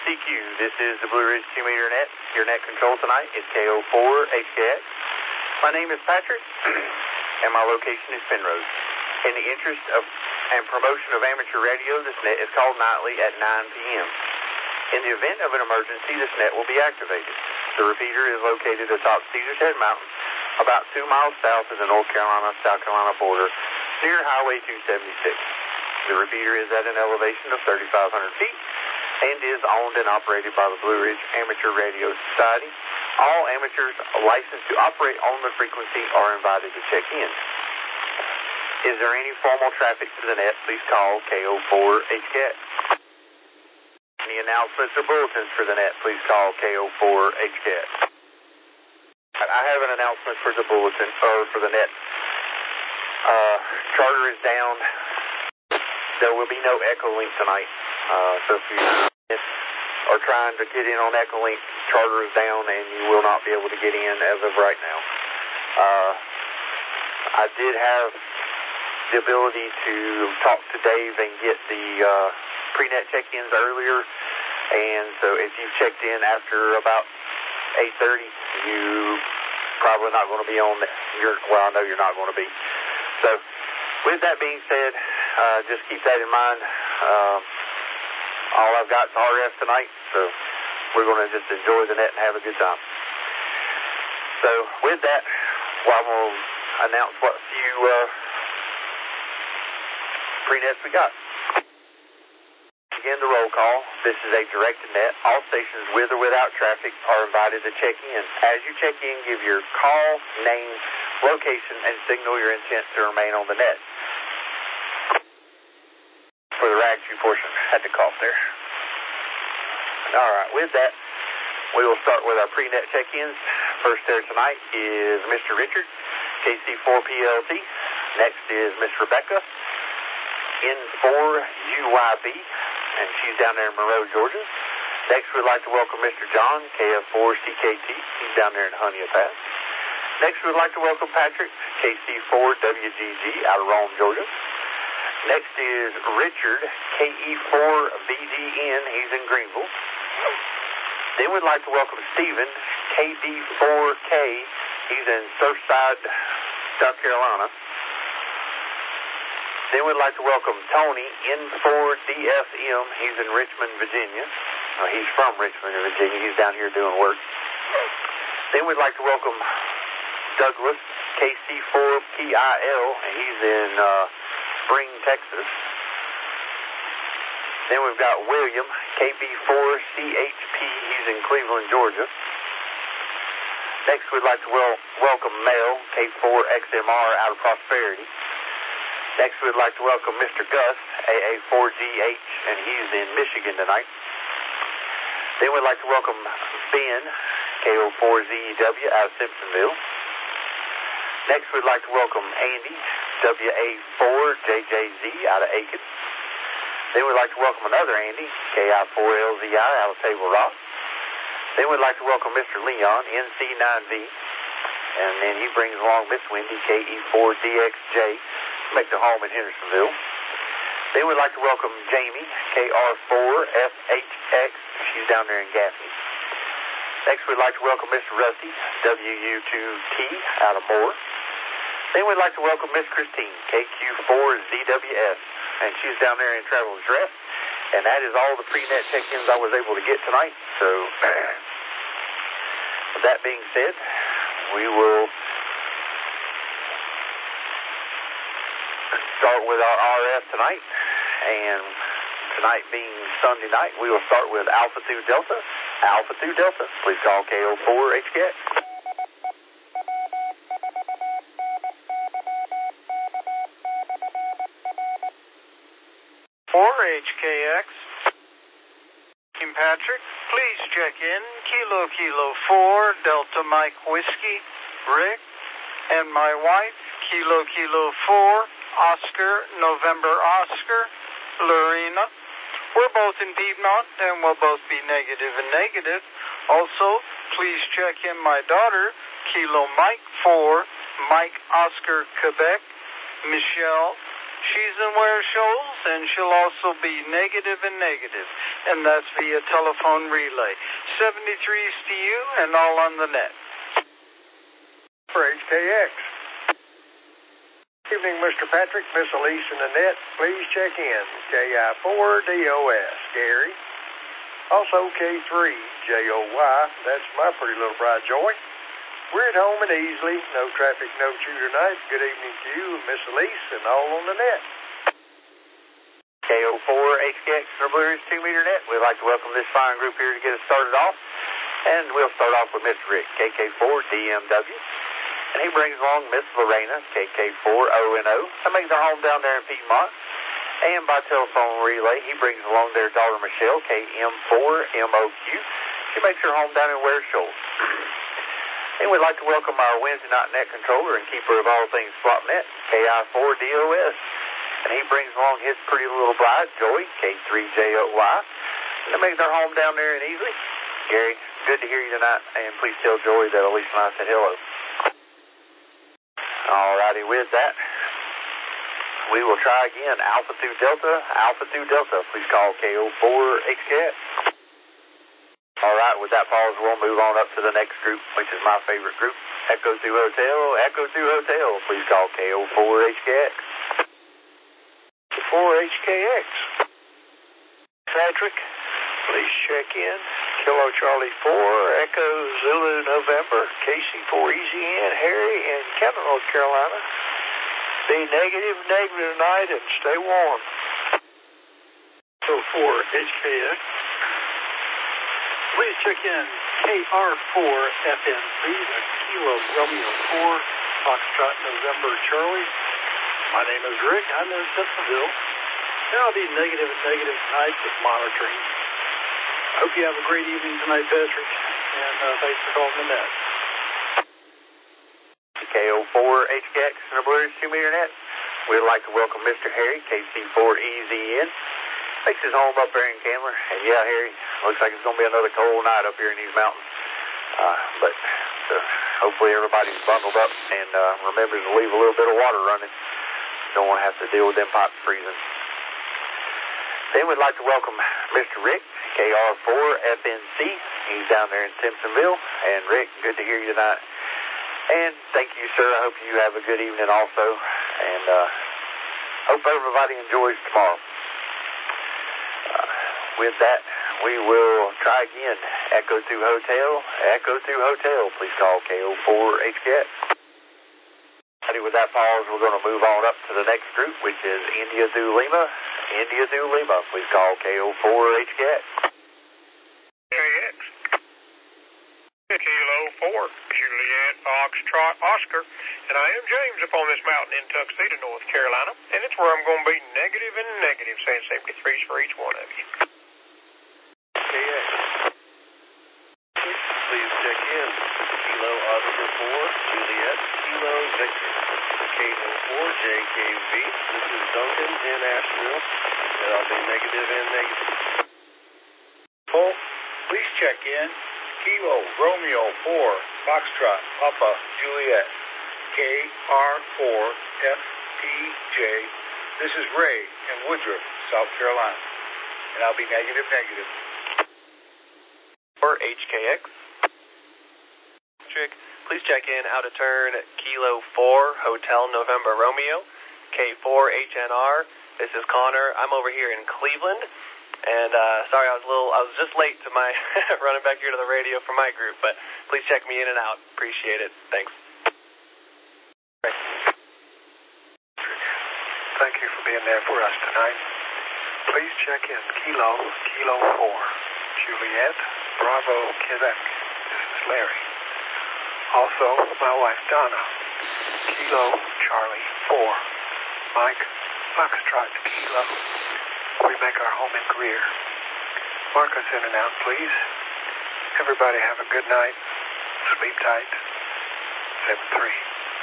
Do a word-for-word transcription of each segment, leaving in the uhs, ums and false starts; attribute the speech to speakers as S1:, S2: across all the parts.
S1: C Q. This is the Blue Ridge two meter net. Your net control tonight is K O four H K X. My name is Patrick, and my location is Penrose. In the interest of and promotion of amateur radio, this net is called nightly at nine p m In the event of an emergency, this net will be activated. The repeater is located atop Caesars Head Mountain, about two miles south of the North Carolina-South Carolina border, near Highway two seventy-six. The repeater is at an elevation of thirty-five hundred feet and is owned and operated by the Blue Ridge Amateur Radio Society. All amateurs licensed to operate on the frequency are invited to check in. Is there any formal traffic to the net? Please call K O four H K X. Any announcements or bulletins for the net? Please call K O four H K X. I have an announcement for the bulletin, or for the net. Uh, charter is down. There will be no Echolink tonight. Uh, so if you are trying to get in on Echolink, charter is down and you will not be able to get in as of right now. Uh, I did have the ability to talk to Dave and get the uh, pre-net check-ins earlier, and so if you've checked in after about eight thirty, you probably not going to be on. You're, well, I know you're not going to be. So, with that being said, uh, just keep that in mind. Um, all I've got is R F tonight, so we're going to just enjoy the net and have a good time. So, with that, well, I'm going to announce what few uh, pre-nets we got. Again, the roll call. This is a directed net. All stations with or without traffic are invited to check in. As you check in, give your call, name, location, and signal your intent to remain on the net. For the rag two portion, had to cough there. All right, with that, we will start with our pre-net check-ins. First there tonight is Mister Richard, K C four P L T. Next is Miss Rebecca, N four U Y B, and she's down there in Monroe, Georgia. Next, we'd like to welcome Mister John, K F four C K T. He's down there in Honea Pass. Next, we'd like to welcome Patrick, K C four W G G, out of Rome, Georgia. Next is Richard, K E four V G N. He's in Greenville. Then we'd like to welcome Stephen, K D four K. He's in Surfside, South Carolina. Then we'd like to welcome Tony, N four D F M. He's in Richmond, Virginia. Oh, he's from Richmond, Virginia. He's down here doing work. Then we'd like to welcome Douglas, K C four P I L. He's in uh, Spring, Texas. Then we've got William, K B four C H P. He's in Cleveland, Georgia. Next, we'd like to wel- welcome Mel, K four X M R, out of Prosperity. Next, we'd like to welcome Mister Gus, A A four G H, and he's in Michigan tonight. Then we'd like to welcome Ben, K O four Z E W, out of Simpsonville. Next, we'd like to welcome Andy, W A four J J Z, out of Aiken. Then we'd like to welcome another Andy, K I four L Z I, out of Table Rock. Then we'd like to welcome Mister Leon, N C nine V, and then he brings along Miss Wendy, K E four D X J, make their home in Hendersonville. Then we'd like to welcome Jamie, K R four F H X. She's down there in Gaffney. Next, we'd like to welcome Mister Rusty, W U two T, out of Moore. Then we'd like to welcome Miss Christine, K Q four Z W S, and she's down there in Traveler's Rest. And that is all the pre-net check-ins I was able to get tonight. So, with that being said, we will start with our R F tonight, and tonight being Sunday night, we will start with Alpha two Delta. Alpha two Delta, please call K O four H K X.
S2: four H K X. Team Patrick, please check in. Kilo Kilo four Delta Mike Whiskey, Rick, and my wife, Kilo Kilo four Oscar November Oscar, Lorena. We're both in Piedmont, and we'll both be negative and negative. Also, please check in my daughter, Kilo Mike four Mike Oscar Quebec, Michelle, She's in Ware Shoals, and she'll also be negative and negative, and that's via telephone relay. seventy-three is to you, and all on the net.
S3: For H K X. Evening, Mister Patrick, Miss Elise, and Annette. Please check in. K I four D O S, Gary. Also K three J O Y. That's my pretty little bride, Joy. We're at home and easily. No traffic, no chew tonight. Good evening to you, Miss Elise, and all on the net.
S1: K O four H K X for Blue Ridge two meter net. We'd like to welcome this fine group here to get us started off. And we'll start off with Mister Rick, K K four D M W. And he brings along Miss Lorena, K K four O N O. That makes their home down there in Piedmont. And by telephone relay, he brings along their daughter Michelle, K M four M O Q. She makes her home down in Ware Shoals. And we'd like to welcome our Wednesday night net controller and keeper of all things SwapNet, K I four D O S. And he brings along his pretty little bride, Joy, K three J O Y. And they make their home down there in Easley. Gary, good to hear you tonight, and please tell Joy that Elise and I said hello. Alrighty, with that, we will try again. Alpha through Delta, Alpha through Delta. Please call K O four H K X. Alright, with that pause, we'll move on up to the next group, which is my favorite group. Echo through Hotel, Echo through Hotel. Please call K O four H K X.
S3: four H K X. Patrick, please check in. Kilo Charlie four, Echo Zulu November, K C four Easy In, Harry in Canton, North Carolina. Be negative, negative tonight, and stay warm.
S4: So four H K X. Please check in K R four F N C, the Kilo Romeo four, Foxtrot November Charlie. My name is Rick. I'm in Simpsonville. And I'll be negative and negative tonight with monitoring. I hope you have a great evening tonight, Patrick, and uh, thanks for calling the net.
S1: K O four H K X and the Blue Ridge two meter net. We'd like to welcome Mister Harry, K C four E Z N. Makes his home up there in Candler. And yeah, Harry, looks like it's going to be another cold night up here in these mountains. Uh, but uh, hopefully everybody's bundled up and uh, remembers to leave a little bit of water running. Don't want to have to deal with them pipes freezing. Then we'd like to welcome Mister Rick, K R four F N C. He's down there in Simpsonville. And Rick, good to hear you tonight. And thank you, sir. I hope you have a good evening also. And uh, hope everybody enjoys tomorrow. Uh, with that, we will try again. Echo through Hotel, Echo through Hotel. Please call K O four H K X. With that pause, we're going to move on up to the next group, which is India through Lima. India through Lima. Please call K O four H K X.
S5: K X. Kilo four, Juliet Foxtrot Oscar, and I am James up on this mountain in Tuxedo, North Carolina, and it's where I'm going to be negative and negative, saying seventy-threes for each one of you.
S3: K X. Please check in. Kilo Oscar four, Juliet, Kilo Victor. K O four J K V. This is Duncan in Asheville, and I'll be negative and negative.
S4: Paul, please check in. Kilo Romeo four, Foxtrot Papa Juliet, K R four F P J. This is Ray in Woodruff, South Carolina, and I'll be negative negative.
S6: For H K X. Patrick, please check in out of turn Kilo four, Hotel November Romeo, K four H N R. This is Connor. I'm over here in Cleveland. And uh, sorry, I was a little, I was just late to my running back here to the radio for my group, but please check me in and out. Appreciate it. Thanks.
S3: Thank you for being there for us tonight. Please check in Kilo, Kilo four, Juliet, Bravo, Quebec. This is Larry. Also, my wife Donna, Kilo, Charlie four, Mike, Foxtrot, Kilo. We make our home in Greer. Mark us in and out, please. Everybody have a good night. Sleep tight. seven three.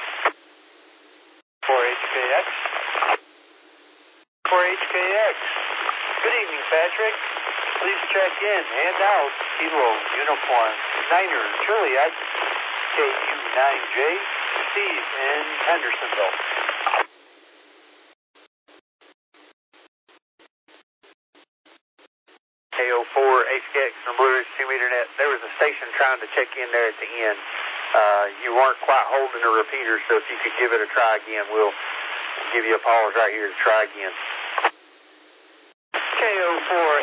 S1: four H K X. four H K X. Good evening, Patrick. Please check in and out Kilo Uniform Niner Juliet, K U nine J, Steve in Hendersonville. K X from Blue Ridge two meter net. There was a station trying to check in there at the end. Uh, you weren't quite holding the repeater, so if you could give it a try again, we'll give you a pause right here to try again.
S2: K O four.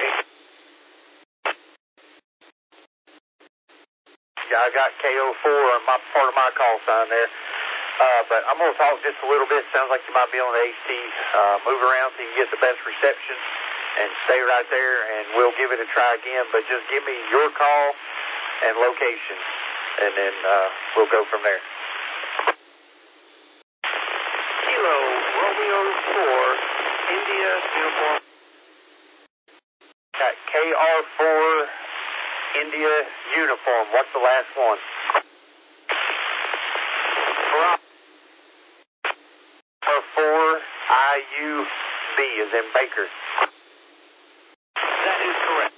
S1: Yeah, I got K O four on my part of my call sign there. Uh, but I'm going to talk just a little bit. Sounds like you might be on the H T. Uh, move around so you can get the best reception and stay right there, and we'll give it a try again. But just give me your call and location, and then uh, we'll go from there.
S2: Kilo Romeo four, India uniform.
S1: Got K R four, India uniform. What's the last one? four I U B is in Baker.
S2: That is correct.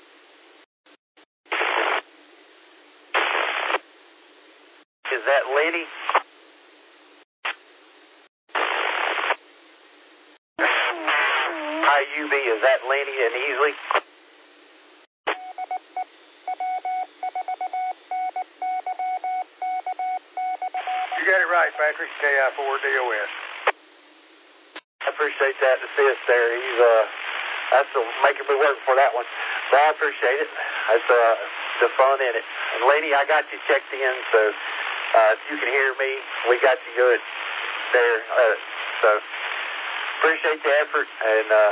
S1: Is that Lenny? I U B, is that Lenny and Easley?
S3: You got it right, Patrick. K I four D O S.
S1: I appreciate that assist there. He's uh, that's the making me work for that one. But I appreciate it. That's uh, the fun in it. And Lenny, I got you checked in, so uh, if you can hear me, we got you good there. Uh, so appreciate the effort, and uh,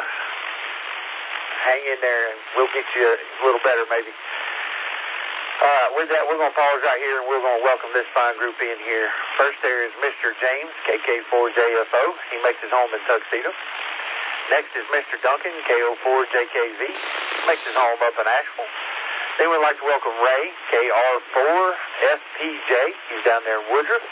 S1: hang in there, and we'll get you a little better maybe. All right, with that, we're going to pause right here, and we're going to welcome this fine group in here. First there is Mister James, K K four J F O. He makes his home in Tuxedo. Next is Mister Duncan, K O four J K Z. He makes his home up in Asheville. Then we'd like to welcome Ray, K R four F P J. He's down there in Woodruff.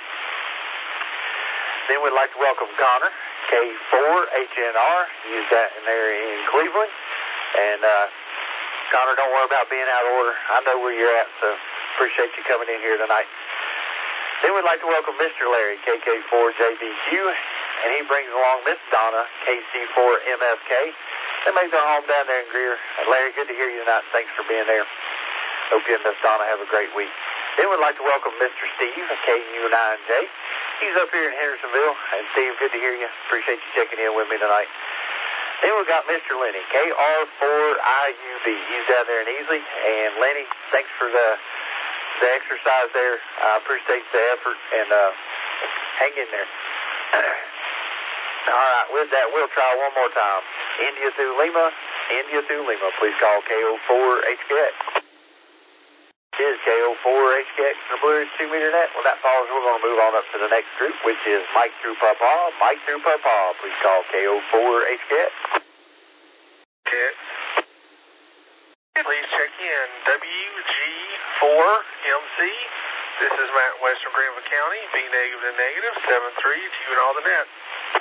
S1: Then we'd like to welcome Connor, K four H N R. He's down there in Cleveland. And, uh, Connor, don't worry about being out of order. I know where you're at, so appreciate you coming in here tonight. Then we'd like to welcome Mister Larry, K K four J B Q, and he brings along Miss Donna, K C four M F K. They make their home down there in Greer. And Larry, good to hear you tonight. Thanks for being there. Hope you and Miss Donna have a great week. Then we'd like to welcome Mister Steve, K U nine J. He's up here in Hendersonville. And Steve, good to hear you. Appreciate you checking in with me tonight. Then we've got Mister Lenny, K R four I U B. He's down there in Easley. And Lenny, thanks for the the exercise there. I appreciate the effort, and uh, hang in there. All right, with that, we'll try one more time. India through Lima, India through Lima. Please call K O four H K X. This is K O four H K X from the Blue Ridge two meter net. With that pause, we're going to move on up to the next group, which is Mike through Papa. Mike through Papa. Please call K O four H K X.
S3: Okay. Please check in. W G four M C. This is Matt, Western Greenville County. Be negative to negative. seven three to you and all the net.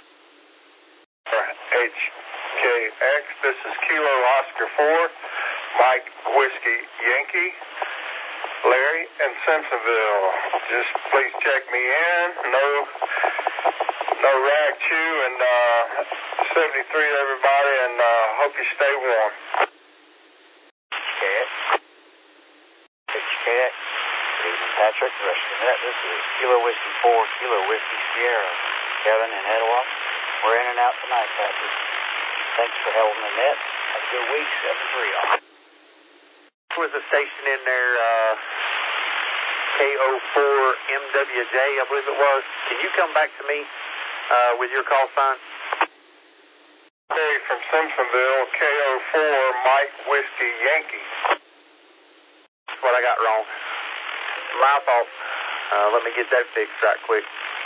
S5: H K X. This is Kilo Oscar four. Mike Whiskey Yankee. Larry and Simpsonville. Just please check me in. No, no rag chew, and uh, seventy-three to everybody, and uh, hope you stay warm.
S1: H K X. H K X. Good evening, Patrick. The rest of the net. This is Kilo Whiskey four, Kilo Whiskey Sierra. Kevin and Etowah. We're in and out tonight, Patrick. Thanks for holding the net. Have a good week. seven three all. There was a station in there, uh, K O four M W J, I believe it was. Can you come back to me uh, with your call sign?
S5: Hey, from Simpsonville, K O four Mike Whiskey Yankee.
S1: That's what I got wrong. My fault. Uh, let me get that fixed right quick.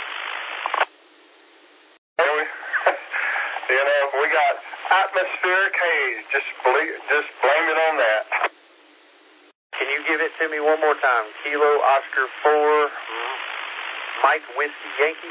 S5: You know, we got atmospheric haze. Just believe, just blame it on that.
S1: Can you give it to me one more time? Kilo Oscar four, Mike Whiskey Yankee.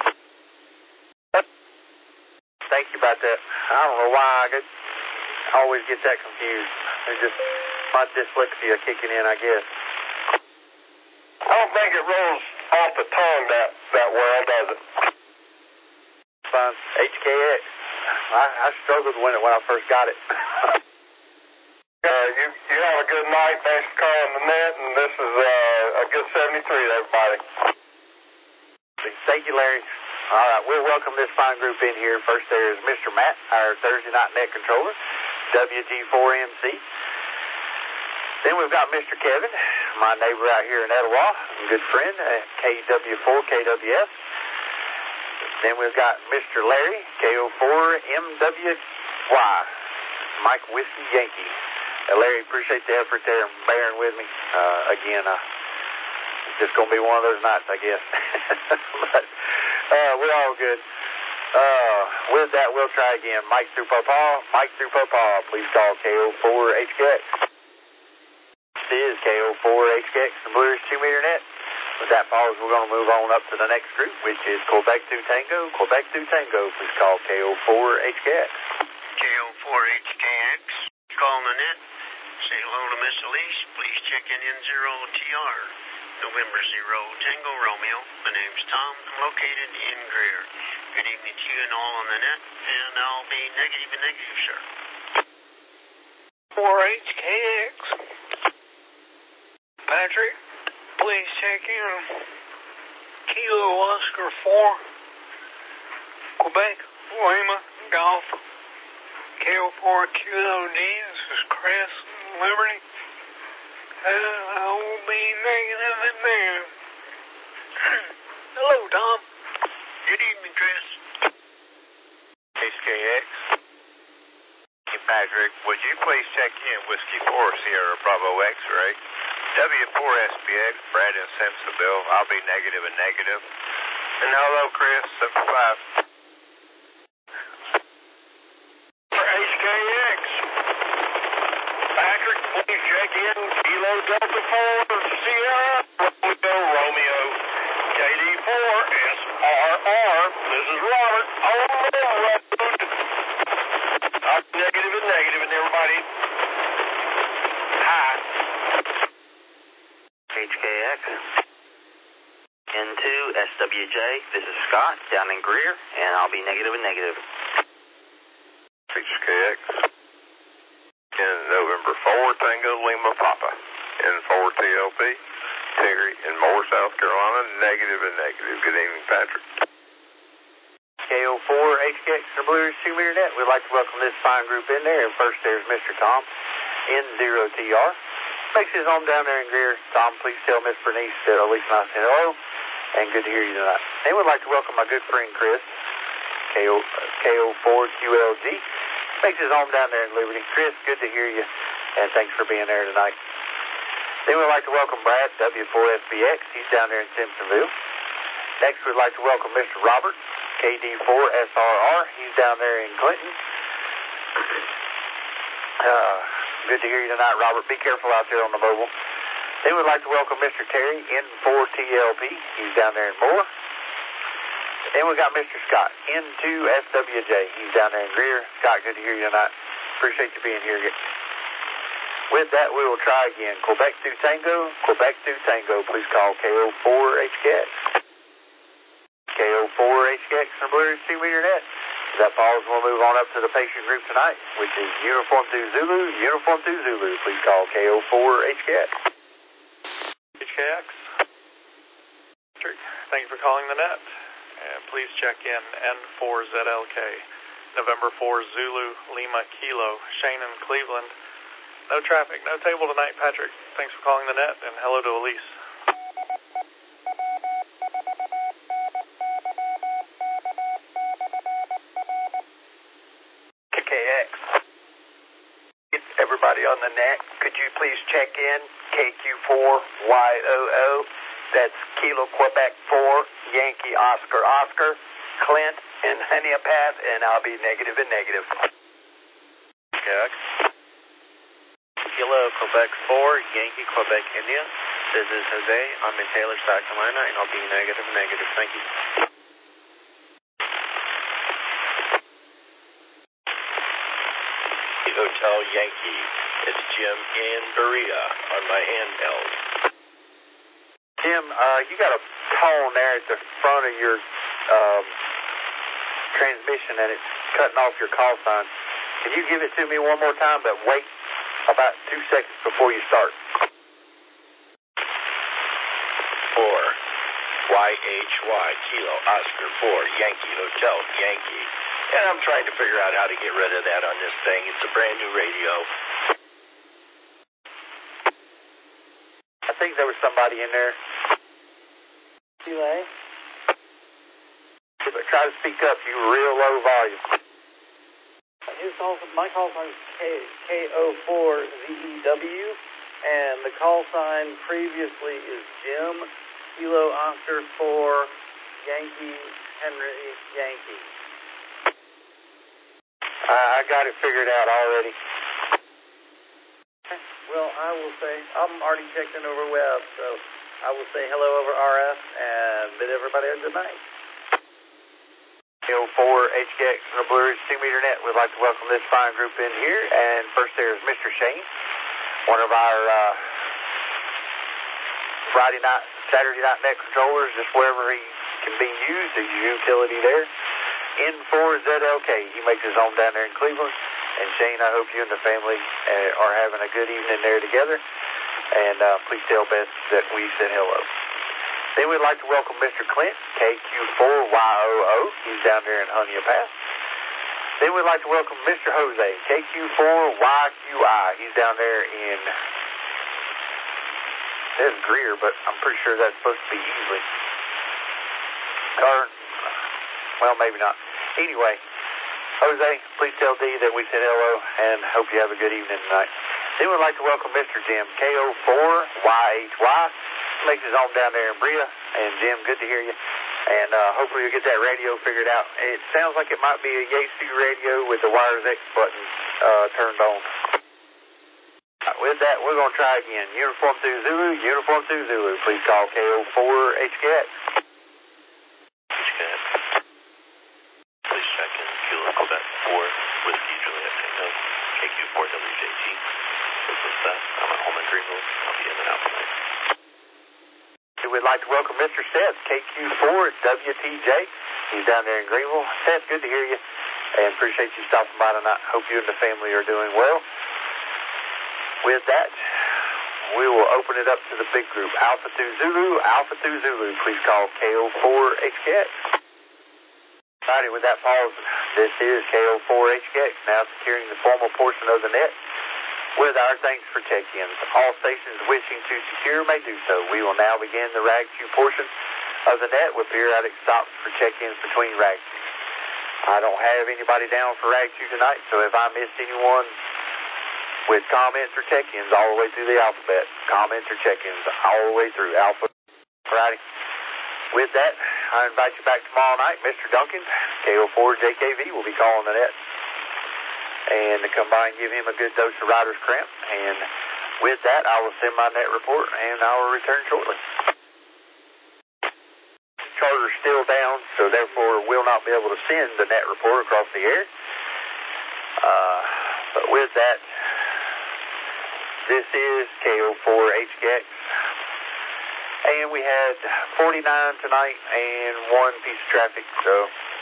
S1: Thank you about that. I don't know why I get, always get that confused. It's just my dyslexia kicking in, I guess.
S5: I don't think it rolls off the tongue that, that well, does it?
S1: Fine. H K X. I, I struggled with it when I first got it.
S5: Uh, you, you have a good night. Thanks for calling the net, and this is uh, a good seventy-three to everybody.
S1: Thank you, Larry. All right, we'll welcome this fine group in here. First there is Mister Matt, our Thursday night net controller, W G four M C. Then we've got Mister Kevin, my neighbor out here in Etowah, a good friend, at K W four K W S. Then we've got Mister Larry, K O four M W Y, Mike Whiskey Yankee. Uh, Larry, appreciate the effort there and bearing with me. Uh, again, uh, it's just going to be one of those nights, I guess. But uh, we're all good. Uh, with that, we'll try again. Mike through Pawpaw, Mike through Pawpaw. Please call K O four H K X. This is K O four H K X, the Blue Ridge two meter net. With that pause, we're going to move on up to the next group, which is Quebec two Tango. Quebec two Tango, please call K O four H K X.
S7: K O four H K X, calling the net. Say hello to Miss Elise. Please check in N zero T R. November zero Tango Romeo. My name's Tom. I'm located in Greer. Good evening to you and all on the net, and I'll be negative and negative, sir.
S2: four H K X. Patrick, please check in. Kilo Oscar four. Quebec, Lima, Golf. K O four Q L D. This is Chris, Liberty. Uh, I will be negative and negative. Hello, Tom.
S7: Good evening, Chris.
S5: H K X. Hey, Patrick, would you please check in Whiskey four Sierra Bravo X-ray? W four S B X, Brad in Simpsonville. I'll be negative and negative. And hello, Chris, seven five.
S7: For H K X. Patrick, please check in Kilo Delta four Sierra Romeo Romeo. K D four S R R. This is Robert on the road. I'm negative and negative, and everybody. Hi.
S1: H K X. N two S W J, this is Scott, down in Greer, and I'll be negative and negative.
S5: H K X. In November four Tango Lima Papa. N four T L P. Terry in Moore, South Carolina, negative and negative. Good evening, Patrick.
S1: K O four H K X, the Blue Ridge two meter net. We'd like to welcome this fine group in there. And first there's Mister Tom, N zero T R. Makes his home down there in Greer. Tom, please tell Miss Bernice that Elise and I said hello, and good to hear you tonight. They would like to welcome my good friend Chris, K O four Q L G. Makes his home down there in Liberty. Chris, good to hear you, and thanks for being there tonight. They would like to welcome Brad, W four S B X. He's down there in Simpsonville. Next, we'd like to welcome Mister Robert, K D four S R R. He's down there in Clinton. Uh, good to hear you tonight, Robert. Be careful out there on the mobile. They would like to welcome Mister Terry, N four T L P. He's down there in Moore. Then we got Mister Scott, N two S W J. He's down there in Greer. Scott, good to hear you tonight. Appreciate you being here. With that, we will try again. Quebec two Tango, Quebec two Tango. Please call K O four H K X. K O four H K X and Blue Ridge two meter net. That pause, we'll move on up to the patient group tonight, which is Uniform two Zulu, Uniform two Zulu. Please call K O four H K X.
S2: H K X. Thank you for calling the net. And please check in N four Z L K. November four Zulu, Lima Kilo, Shannon, Cleveland. No traffic, no table tonight, Patrick. Thanks for calling the net, and hello to Elise.
S7: K K X. Everybody on the net, could you please check in K Q four Y O O? That's Kilo Quebec four, Yankee Oscar Oscar, Clint and Honeypath, and I'll be negative and negative.
S1: K X. Kilo Quebec four, Yankee Quebec India. This is Jose. I'm in Taylor, South Carolina, and I'll be negative and negative. Thank you.
S8: Hotel Yankee. It's Jim in Berea on my handheld.
S1: Jim, uh, you got a tone there at the front of your um, transmission, and it's cutting off your call sign. Can you give it to me one more time, but wait about two seconds before you start.
S8: Four, Y H Y, Kilo, Oscar, four, Yankee, Hotel, Yankee. And I'm trying to figure out how to get rid of that on this thing. It's a brand new radio.
S1: I think there was somebody in there.
S4: Delay.
S1: But try to speak up, you real low volume.
S4: His call, my call sign is K O four Z E W, and the call sign previously is Jim, Kilo Oscar four, Yankee, Henry, Yankee.
S1: I, I got it figured out already.
S4: Well, I will say, I'm already checked in over web, so I will say hello over R F and bid everybody a good night.
S1: K O four H K X from the Blue Ridge two meter net. We'd like to welcome this fine group in here. And first there is Mister Shane, one of our uh, Friday night, Saturday night net controllers, just wherever he can be used, his utility there. N four Z L K, he makes his home down there in Cleveland. And Shane, I hope you and the family uh, are having a good evening there together. And uh, please tell Beth that we said hello. Then we'd like to welcome Mister Clint, K Q four Y O O. He's down there in Honia Pass. Then we'd like to welcome Mister Jose, K Q four Y Q I. He's down there in, it says Greer, but I'm pretty sure that's supposed to be Easley. Or, well, maybe not. Anyway, Jose, please tell Dee that we said hello and hope you have a good evening tonight. Then we'd like to welcome Mister Jim, K O four Y H Y. Makes his home down there in Bria. And Jim, good to hear you. And uh, hopefully you'll get that radio figured out. It sounds like it might be a Yaesu radio with the Wires X button uh, turned on. Right, with that, we're going to try again. Uniform two Zulu, Uniform two Zulu. Please call K O four H K X.
S8: H K X. Please check in. Kilo, Quebec, four, Whiskey, Juliet, Tango, K Q four W J T. This is Seth. I'm at home in Greenville. I'll be in and out tonight.
S1: We'd like to welcome Mister Seth, K Q four W T J. He's down there in Greenville. Seth, good to hear you, and appreciate you stopping by tonight. Hope you and the family are doing well. With that, we will open it up to the big group. Alpha two Zulu, Alpha two Zulu. Please call K O four H K X. Alrighty, with that pause, this is K O four H K X, now securing the formal portion of the net with our thanks for check-ins. All stations wishing to secure may do so. We will now begin the rag queue portion of the net with periodic stops for check-ins between rag queues. I don't have anybody down for rag queue tonight, so if I missed anyone with comments or check-ins all the way through the alphabet, comments or check-ins all the way through alpha. Alrighty. With that, I invite you back tomorrow night. Mister Duncan, K O four J K V, will be calling the net. And to come by and give him a good dose of rider's cramp. And with that, I will send my net report, and I will return shortly. Charter's still down, so therefore will not be able to send the net report across the air. Uh, but with that, this is K O four H K X. And we had forty-nine tonight and one piece of traffic, so...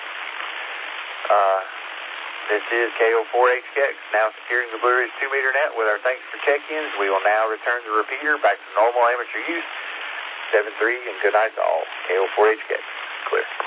S1: Uh, This is K O four H K X, now securing the Blue Ridge two meter net with our thanks for check-ins. We will now return the repeater back to normal amateur use. seven three and good night to all. K O four H K X, clear.